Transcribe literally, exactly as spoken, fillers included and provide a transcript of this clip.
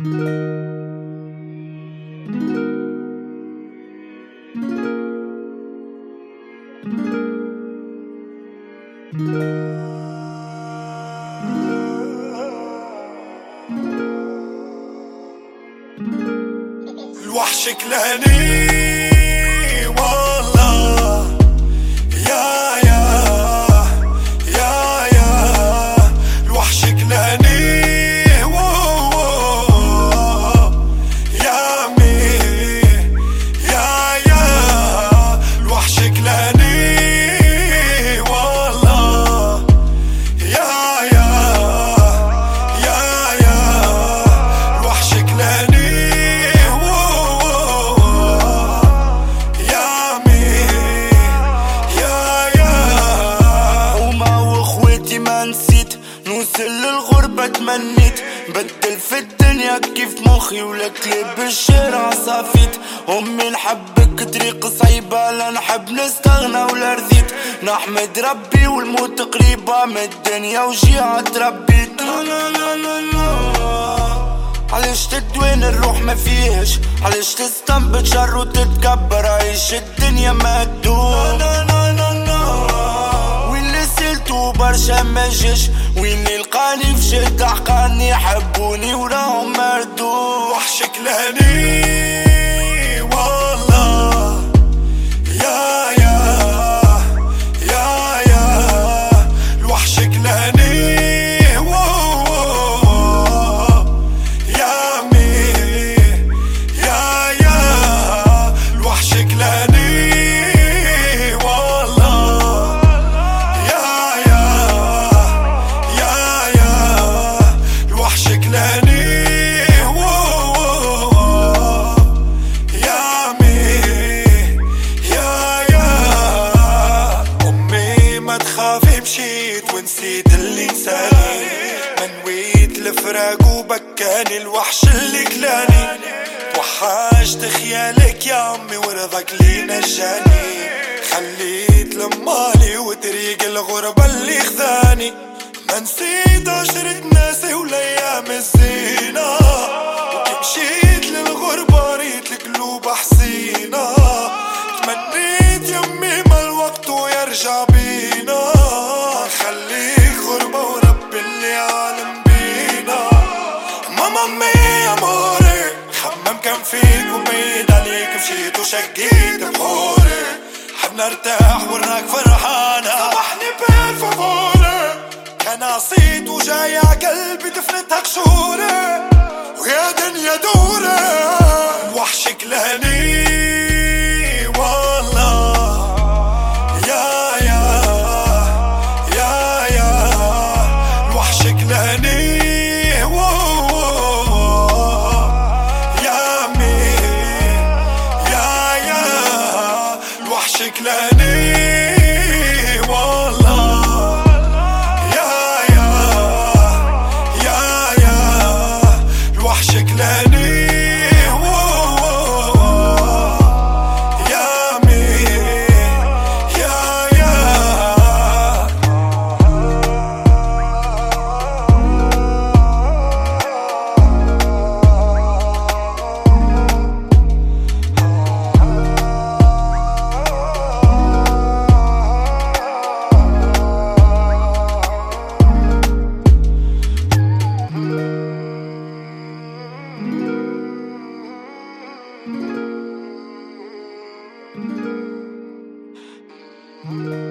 الوحش كلاني والله يا يا يا يا الوحش كلاني يا مي يا يا الوحش كلاني والله يا يا يا يا الوحش كلاني نوصل للغربة تمنيت بدل في الدنيا كيف مخي ولكلي بالشارع صافيت أمي نحبك طريق صعيبة لا نحب نستغنى ولا رضيت نحمد ربي والموت قريبة من الدنيا وجيعة تربيت. لا لا لا لا لا علاش تدوين الروح ما فيهش، علاش تستنبط شر وتتكبر، عيش الدنيا ما تدوم. لا لا لا لا وين اللي سلتو برشا ما جاش، وين يلقاني في شدة حقاني يحبوني وراهم مردود. وحش كلاني والله يا يا يا يا الوحش كلاني يا مي يا يا الوحش كلاني والله يا يا يا يا الوحش كلاني يا مي يا يا أمي ما تخافي مشيت ونسيت اللي نساني، ما نويت الفراق وبكاني الوحش اللي كلاني، توحشت خيالك يا عمي ورضاك اللي نجاني، خليت لمالي وطريق الغربة اللي خذاني، ما نسيت عشرة ناسي والايام الزينة، وكي مشيت للغربة ريت القلوب حزينة، تمنيت يمي ما الوقت ويرجع بينا، خليك غربة ورب اللي عالم بينا. ماما مي يا موري خمم كان فيك وبعيد عليك مشيت وشقيت بحوري، حبنا ارتاح وراك فرحانة سامحني بالفافوري، كان عصيت وجاي عقلبي دفنتها قشوري، ويا دنيا دوري. الوحش كلاني والله يا يا يا يا الوحش كلاني يا مي يا يا الوحش كلاني والله يا يا يا يا الوحش كلاني يا مي يا يا Mm-hmm.